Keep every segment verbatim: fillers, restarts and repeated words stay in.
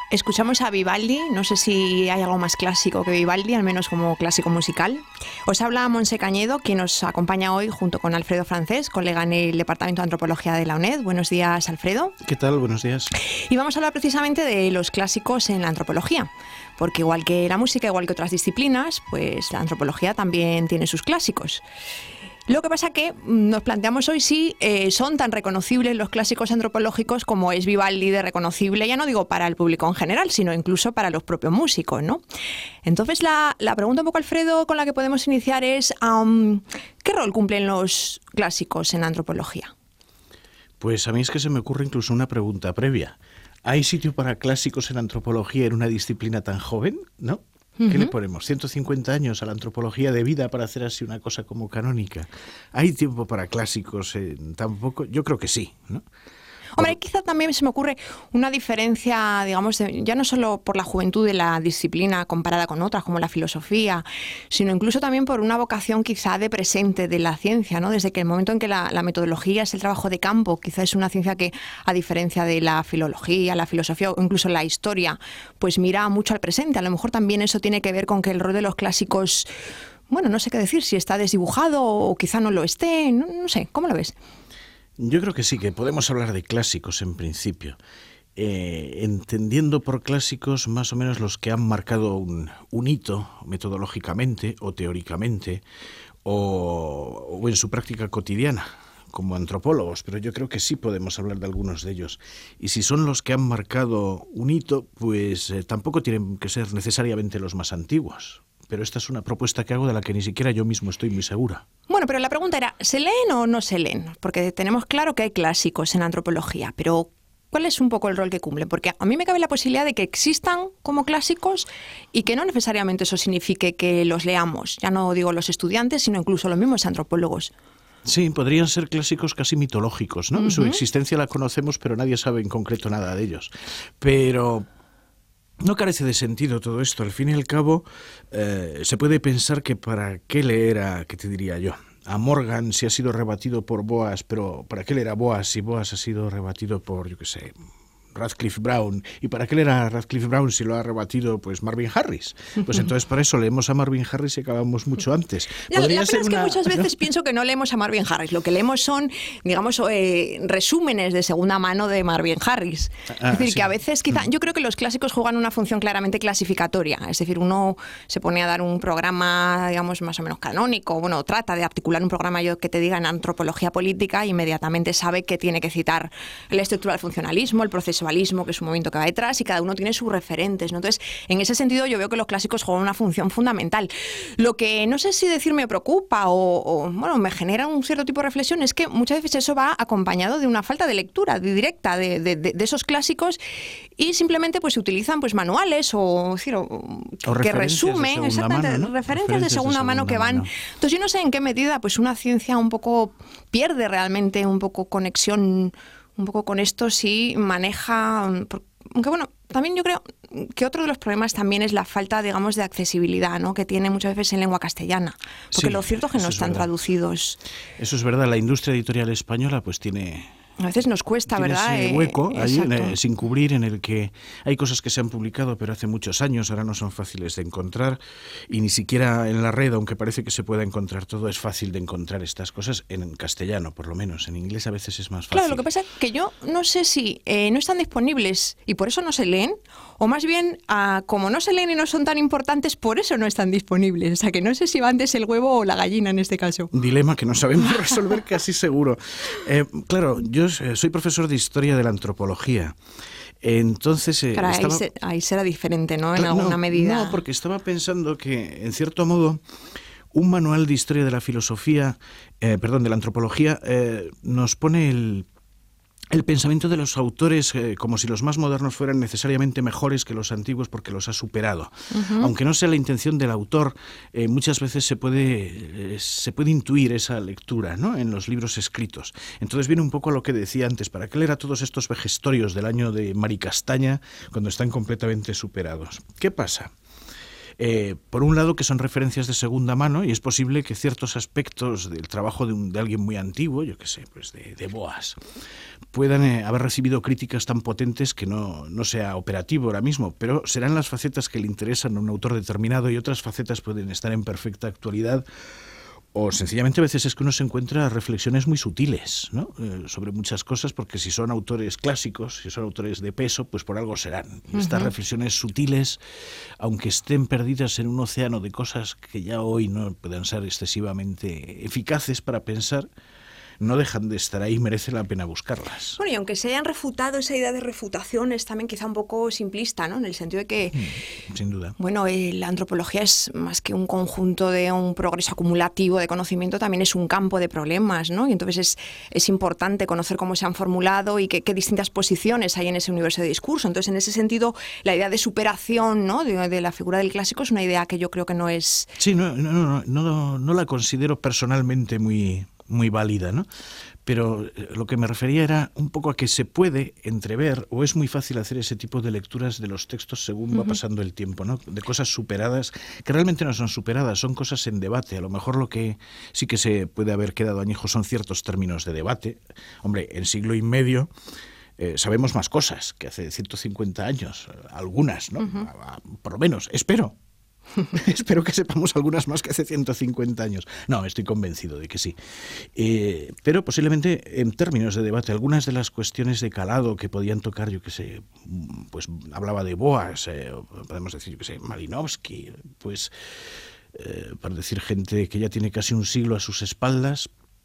Escuchamos a Vivaldi, no sé si hay algo más clásico que Vivaldi, al menos como clásico musical. Os habla Montse Cañedo, quien nos acompaña hoy junto con Alfredo Francés, colega en el Departamento de Antropología de la UNED. Buenos días, Alfredo. ¿Qué tal? Buenos días. Y vamos a hablar precisamente de los clásicos en la antropología, porque igual que la música, igual que otras disciplinas, pues la antropología también tiene sus clásicos. Lo que pasa que nos planteamos hoy si eh, son tan reconocibles los clásicos antropológicos como es Vivaldi de reconocible, ya no digo para el público en general, sino incluso para los propios músicos, ¿no? Entonces la, la pregunta un poco, Alfredo, con la que podemos iniciar es um, ¿qué rol cumplen los clásicos en antropología? Pues a mí es que se me ocurre incluso una pregunta previa. ¿Hay sitio para clásicos en antropología en una disciplina tan joven? ¿No? ¿Qué uh-huh. le ponemos? ¿ciento cincuenta años a la antropología de vida para hacer así una cosa como canónica? ¿Hay tiempo para clásicos en tan poco? Yo creo que sí, ¿no? Hombre, quizá también se me ocurre una diferencia, digamos, de, ya no solo por la juventud de la disciplina comparada con otras, como la filosofía, sino incluso también por una vocación quizá de presente de la ciencia, ¿no? Desde que el momento en que la, la metodología es el trabajo de campo, quizá es una ciencia que, a diferencia de la filología, la filosofía o incluso la historia, pues mira mucho al presente. A lo mejor también eso tiene que ver con que el rol de los clásicos, bueno, no sé qué decir, si está desdibujado o quizá no lo esté, no, no sé, ¿cómo lo ves? Yo creo que sí, que podemos hablar de clásicos en principio, eh, entendiendo por clásicos más o menos los que han marcado un, un hito metodológicamente o teóricamente o, o en su práctica cotidiana como antropólogos, pero yo creo que sí podemos hablar de algunos de ellos. Y si son los que han marcado un hito, pues eh, tampoco tienen que ser necesariamente los más antiguos. Pero esta es una propuesta que hago de la que ni siquiera yo mismo estoy muy segura. Bueno, pero la pregunta era, ¿se leen o no se leen? Porque tenemos claro que hay clásicos en antropología, pero ¿cuál es un poco el rol que cumplen? Porque a mí me cabe la posibilidad de que existan como clásicos y que no necesariamente eso signifique que los leamos. Ya no digo los estudiantes, sino incluso los mismos antropólogos. Sí, podrían ser clásicos casi mitológicos, ¿no? Uh-huh. Su existencia la conocemos, pero nadie sabe en concreto nada de ellos. Pero no carece de sentido todo esto. Al fin y al cabo, eh, se puede pensar que para qué leer a, ¿qué te diría yo? A Morgan si ha sido rebatido por Boas, pero ¿para qué leer a Boas si Boas ha sido rebatido por, yo qué sé, Radcliffe Brown? ¿Y para qué leer a Radcliffe Brown si lo ha rebatido pues Marvin Harris? Pues entonces por eso leemos a Marvin Harris y acabamos mucho antes. La, la pena es una... que muchas veces pienso que no leemos a Marvin Harris. Lo que leemos son, digamos, eh, resúmenes de segunda mano de Marvin Harris. Ah, es decir, sí. que a veces quizá... Yo creo que los clásicos juegan una función claramente clasificatoria. Es decir, uno se pone a dar un programa, digamos, más o menos canónico. Bueno, trata de articular un programa yo que te diga en antropología política e inmediatamente sabe que tiene que citar la estructura del funcionalismo, el proceso que es un movimiento que va detrás y cada uno tiene sus referentes, ¿no? Entonces, en ese sentido yo veo que los clásicos juegan una función fundamental. Lo que no sé si decir me preocupa o, o bueno, me genera un cierto tipo de reflexión es que muchas veces eso va acompañado de una falta de lectura de directa de, de, de, de esos clásicos y simplemente pues se utilizan pues manuales o, decir, o, o que resumen, exactamente, mano, ¿no? referencias, referencias de segunda, de segunda mano que van. Mano. Entonces yo no sé en qué medida pues una ciencia un poco pierde realmente un poco conexión un poco con esto si maneja, aunque bueno, también yo creo que otro de los problemas también es la falta, digamos, de accesibilidad, ¿no? Que tiene muchas veces en lengua castellana, porque sí, lo cierto es que no están verdad. traducidos. Eso es verdad, la industria editorial española pues tiene... A veces nos cuesta, Tiene ¿verdad? Ese hueco eh, ahí en el, sin cubrir, en el que hay cosas que se han publicado pero hace muchos años, ahora no son fáciles de encontrar y ni siquiera en la red, aunque parece que se pueda encontrar todo, es fácil de encontrar estas cosas en castellano, por lo menos. En inglés a veces es más fácil. Claro, lo que pasa es que yo no sé si eh, no están disponibles y por eso no se leen, o más bien, ah, como no se leen y no son tan importantes, por eso no están disponibles. O sea, que no sé si va antes el huevo o la gallina en este caso. Un dilema que no sabemos resolver casi seguro. Eh, claro, yo soy profesor de Historia de la Antropología. Entonces, eh, Cara, estaba... ahí, se, ahí será diferente, ¿no? En no, alguna medida. No, porque estaba pensando que, en cierto modo, un manual de historia de la filosofía, eh, perdón, de la antropología, eh, nos pone el... El pensamiento de los autores eh, como si los más modernos fueran necesariamente mejores que los antiguos porque los ha superado. Uh-huh. Aunque no sea la intención del autor, eh, muchas veces se puede, eh, se puede intuir esa lectura, ¿no? En los libros escritos. Entonces viene un poco a lo que decía antes, ¿para qué leer a todos estos vejestorios del año de Maricastaña cuando están completamente superados? ¿Qué pasa? Eh, por un lado, que son referencias de segunda mano, y es posible que ciertos aspectos del trabajo de, un, de alguien muy antiguo, yo qué sé, pues de, de Boas, puedan eh, haber recibido críticas tan potentes que no, no sea operativo ahora mismo, pero serán las facetas que le interesan a un autor determinado, y otras facetas pueden estar en perfecta actualidad. O sencillamente a veces es que uno se encuentra reflexiones muy sutiles, ¿no? eh, sobre muchas cosas, porque si son autores clásicos, si son autores de peso, pues por algo serán. Y estas uh-huh. reflexiones sutiles, aunque estén perdidas en un océano de cosas que ya hoy no puedan ser excesivamente eficaces para pensar, no dejan de estar ahí, merece la pena buscarlas. Bueno, y aunque se hayan refutado, esa idea de refutación es también quizá un poco simplista, ¿no? En el sentido de que, mm, sin duda. Bueno, eh, la antropología es más que un conjunto de un progreso acumulativo de conocimiento, también es un campo de problemas, ¿no? Y entonces es, es importante conocer cómo se han formulado y qué, qué distintas posiciones hay en ese universo de discurso. Entonces, en ese sentido, la idea de superación, ¿no? de, de la figura del clásico es una idea que yo creo que no es... Sí, no, no, no, no, no la considero personalmente muy... muy válida, ¿no? Pero lo que me refería era un poco a que se puede entrever, o es muy fácil hacer ese tipo de lecturas de los textos según uh-huh. va pasando el tiempo, ¿no? De cosas superadas, que realmente no son superadas, son cosas en debate. A lo mejor lo que sí que se puede haber quedado añejo son ciertos términos de debate. Hombre, en siglo y medio eh, sabemos más cosas que hace ciento cincuenta años, algunas, ¿no? Uh-huh. a, a, por lo menos, espero. Espero que sepamos algunas más que hace ciento cincuenta años. No, estoy convencido de que sí. Eh, pero posiblemente en términos de debate, algunas de las cuestiones de calado que podían tocar, yo qué sé, pues hablaba de Boas, eh, podemos decir, yo qué sé, Malinowski, pues eh, para decir gente que ya tiene casi un siglo a sus espaldas,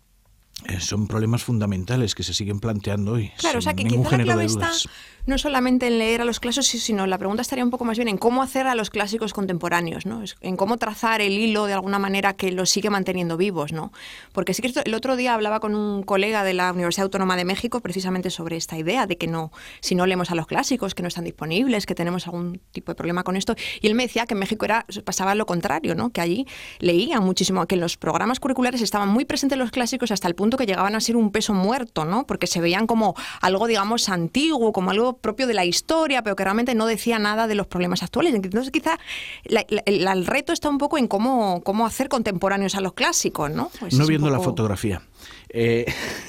eh, son problemas fundamentales que se siguen planteando hoy. Claro, o sea, que quizá la clave está no solamente en leer a los clásicos, sino la pregunta estaría un poco más bien en cómo hacer a los clásicos contemporáneos, ¿no? En cómo trazar el hilo de alguna manera que los sigue manteniendo vivos, ¿no? Porque sí que esto, el otro día hablaba con un colega de la Universidad Autónoma de México precisamente sobre esta idea de que no, si no leemos a los clásicos, que no están disponibles, que tenemos algún tipo de problema con esto. Y él me decía que en México era, pasaba lo contrario, ¿no? Que allí leían muchísimo, que en los programas curriculares estaban muy presentes los clásicos hasta el punto que llegaban a ser un peso muerto, ¿no? Porque se veían como algo, digamos, antiguo, como algo propio de la historia, pero que realmente no decía nada de los problemas actuales. Entonces, quizá la, la, la, el reto está un poco en cómo, cómo hacer contemporáneos a los clásicos, ¿no? Pues no viendo poco... la fotografía. Eh,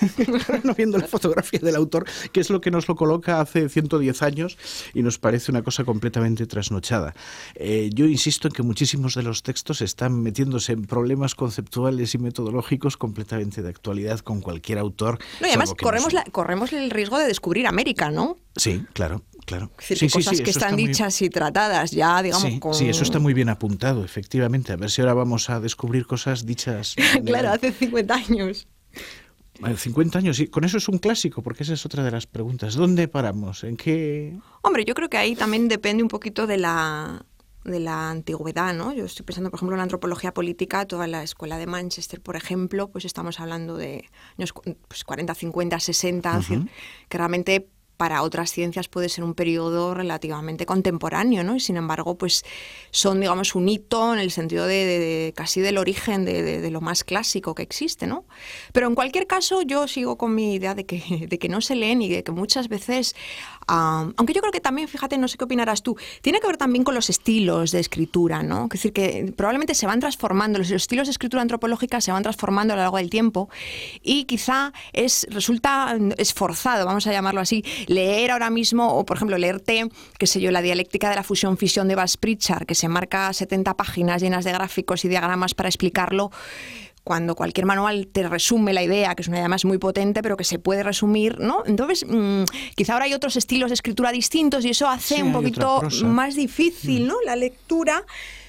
no viendo la fotografía del autor, que es lo que nos lo coloca hace ciento diez años y nos parece una cosa completamente trasnochada. Eh, yo insisto en que muchísimos de los textos están metiéndose en problemas conceptuales y metodológicos completamente de actualidad con cualquier autor. No, y además corremos, no la, corremos el riesgo de descubrir América, ¿no? Sí, claro. Claro. Es decir, sí, cosas sí, sí, que están está dichas muy... y tratadas ya, digamos, sí, con... Sí, eso está muy bien apuntado, efectivamente. A ver si ahora vamos a descubrir cosas dichas... Claro, hace cincuenta años. cincuenta años, sí. Con eso es un clásico, porque esa es otra de las preguntas. ¿Dónde paramos? ¿En qué...? Hombre, yo creo que ahí también depende un poquito de la... de la antigüedad, ¿no? Yo estoy pensando, por ejemplo, en la antropología política, toda la escuela de Manchester, por ejemplo, pues estamos hablando de años pues cuarenta, cincuenta, sesenta, uh-huh. que realmente para otras ciencias puede ser un periodo relativamente contemporáneo, ¿no? Y sin embargo, pues son, digamos, un hito en el sentido de, de, de casi del origen de, de, de lo más clásico que existe, ¿no? Pero en cualquier caso, yo sigo con mi idea de que, de que no se leen y de que muchas veces, um, aunque yo creo que también, fíjate, no sé qué opinarás tú, tiene que ver también con los estilos de escritura, ¿no? Es decir, que probablemente se van transformando, los estilos de escritura antropológica se van transformando a lo largo del tiempo y quizá es resulta esforzado, vamos a llamarlo así, leer ahora mismo, o por ejemplo, leerte, qué sé yo, la dialéctica de la fusión-fisión de Bas Pritchard, que se marca setenta páginas llenas de gráficos y diagramas para explicarlo, cuando cualquier manual te resume la idea, que es una idea más muy potente, pero que se puede resumir, ¿no? Entonces, mmm, quizá ahora hay otros estilos de escritura distintos y eso hace sí, un poquito más difícil, mm. ¿no? La lectura.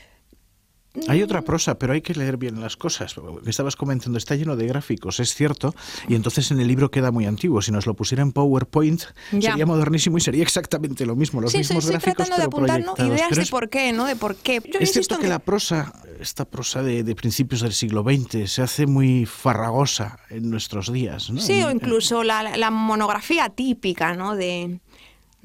Hay otra prosa, pero hay que leer bien las cosas. Me estabas comentando, está lleno de gráficos, es cierto, y entonces en el libro queda muy antiguo. Si nos lo pusiera en PowerPoint, ya. sería modernísimo y sería exactamente lo mismo, los sí, mismos sí, gráficos, tratando pero de apuntar, ¿no? Ideas pero de por qué, ¿no? De por qué. Yo es cierto que, que la prosa, esta prosa de, de principios del siglo veinte, se hace muy farragosa en nuestros días, ¿no? Sí, o incluso la, la monografía típica, ¿no? De... ¿no?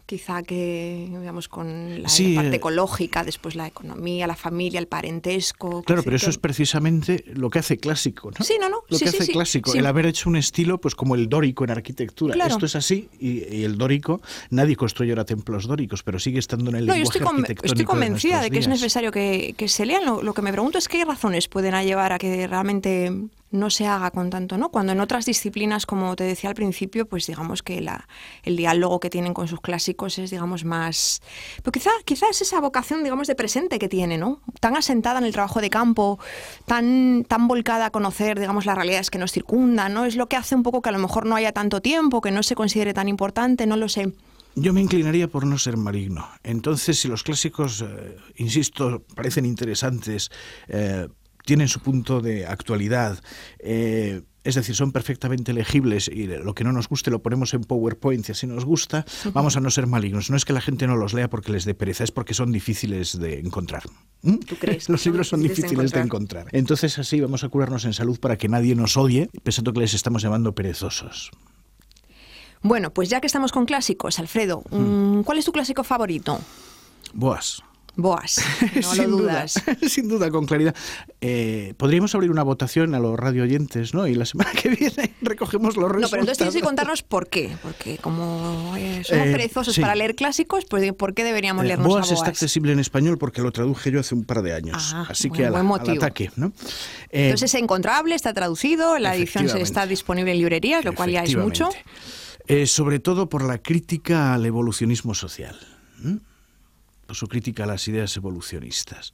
quizá que, digamos, con la, sí, la parte eh, ecológica, después la economía, la familia, el parentesco. Claro, pero que... eso es precisamente lo que hace clásico, ¿no? Sí, no, no. Lo sí, que sí, hace sí, clásico, sí. el haber hecho un estilo pues como el dórico en arquitectura. Claro. Esto es así y, y el dórico, nadie construye ahora templos dóricos, pero sigue estando en el No, yo lenguaje estoy, con, arquitectónico estoy convencida de, de que es días. necesario que, que se lean. Lo, lo que me pregunto es qué razones pueden llevar a que realmente no se haga con tanto, ¿no? Cuando en otras disciplinas, como te decía al principio, pues digamos que la, el diálogo que tienen con sus clásicos es, digamos, más... Pero quizá, quizá es esa vocación, digamos, de presente que tiene, ¿no? Tan asentada en el trabajo de campo, tan, tan volcada a conocer, digamos, las realidades que nos circundan, ¿no? Es lo que hace un poco que a lo mejor no haya tanto tiempo, que no se considere tan importante, no lo sé. Yo me inclinaría por no ser maligno. Entonces, si los clásicos, eh, insisto, parecen interesantes, eh, tienen su punto de actualidad, eh, es decir, son perfectamente legibles y lo que no nos guste lo ponemos en PowerPoint y así nos gusta, uh-huh. Vamos a no ser malignos. No es que la gente no los lea porque les dé pereza, es porque son difíciles de encontrar. ¿Mm? ¿Tú crees? Los libros son difíciles de encontrar. de encontrar. Entonces así vamos a curarnos en salud para que nadie nos odie, pensando que les estamos llamando perezosos. Bueno, pues ya que estamos con clásicos, Alfredo, hmm. ¿cuál es tu clásico favorito? Boas. Boas, no sin lo dudas. Duda, sin duda, con claridad. Eh, podríamos abrir una votación a los radio oyentes, ¿no? Y la semana que viene recogemos los resultados. No, pero entonces tienes que contarnos por qué. Porque como eh, somos eh, perezosos sí. para leer clásicos, pues ¿por qué deberíamos eh, leernos Boas a Boas? Está accesible en español porque lo traduje yo hace un par de años. Ah, así bueno, que al, buen al ataque, ¿no? Eh, entonces es encontrable, está traducido, la edición está disponible en librerías, lo cual ya es mucho. Eh, sobre todo por la crítica al evolucionismo social. ¿Mm? Por su crítica a las ideas evolucionistas.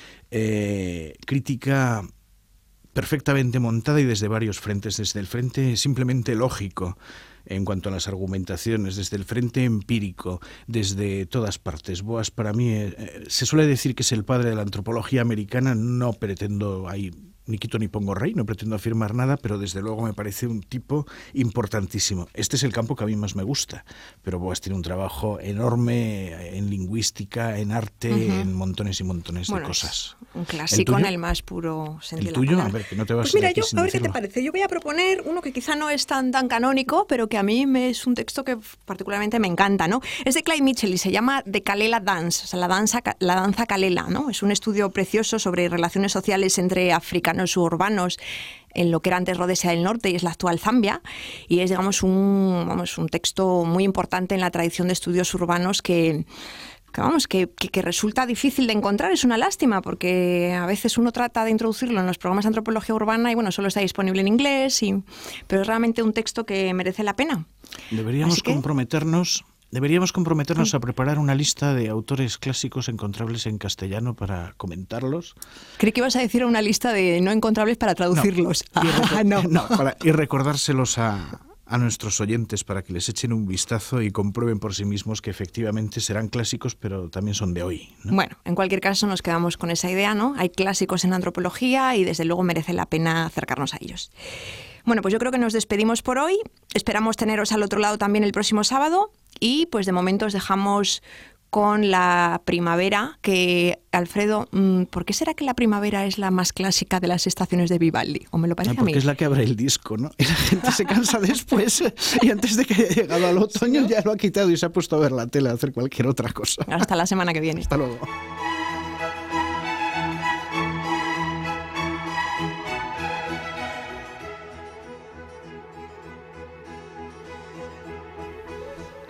Eh, crítica perfectamente montada y desde varios frentes. Desde el frente simplemente lógico en cuanto a las argumentaciones, desde el frente empírico, desde todas partes. Boas para mí, eh, se suele decir que es el padre de la antropología americana, no pretendo ahí... ni quito ni pongo rey, no pretendo afirmar nada, pero desde luego me parece un tipo importantísimo. Este es el campo que a mí más me gusta, pero Boas tiene un trabajo enorme en lingüística, en arte, uh-huh. en montones y montones bueno, de cosas. Un clásico en el más puro sentido. ¿El tuyo? De la a ver, que no te vas pues mira, de aquí yo, sin a ver decirlo. qué te parece. Yo voy a proponer uno que quizá no es tan, tan canónico, pero que a mí me es un texto que particularmente me encanta, ¿no? Es de Clyde Mitchell y se llama The Kalela Dance, o sea, la danza, la danza Kalela, ¿no? Es un estudio precioso sobre relaciones sociales entre africanos urbanos en lo que era antes Rodesia del Norte y es la actual Zambia, y es, digamos, un, vamos, un texto muy importante en la tradición de estudios urbanos que, que vamos, que, que, que resulta difícil de encontrar. Es una lástima, porque a veces uno trata de introducirlo en los programas de antropología urbana y, bueno, solo está disponible en inglés, y, pero es realmente un texto que merece la pena. Deberíamos que... comprometernos... Deberíamos comprometernos a preparar una lista de autores clásicos encontrables en castellano para comentarlos. Creí que ibas a decir una lista de no encontrables para traducirlos. No, ah, y, no. no, para, y recordárselos a, a nuestros oyentes para que les echen un vistazo y comprueben por sí mismos que efectivamente serán clásicos, pero también son de hoy, ¿no? Bueno, en cualquier caso nos quedamos con esa idea, ¿no? Hay clásicos en antropología y desde luego merece la pena acercarnos a ellos. Bueno, pues yo creo que nos despedimos por hoy. Esperamos teneros al otro lado también el próximo sábado. Y pues de momento os dejamos con la primavera, que, Alfredo, ¿por qué será que la primavera es la más clásica de las estaciones de Vivaldi? ¿O me lo parece no, porque a mí? Es la que abre el disco, ¿no? Y la gente se cansa después y antes de que haya llegado al otoño ya lo ha quitado y se ha puesto a ver la tele, a hacer cualquier otra cosa. Hasta la semana que viene. Hasta luego.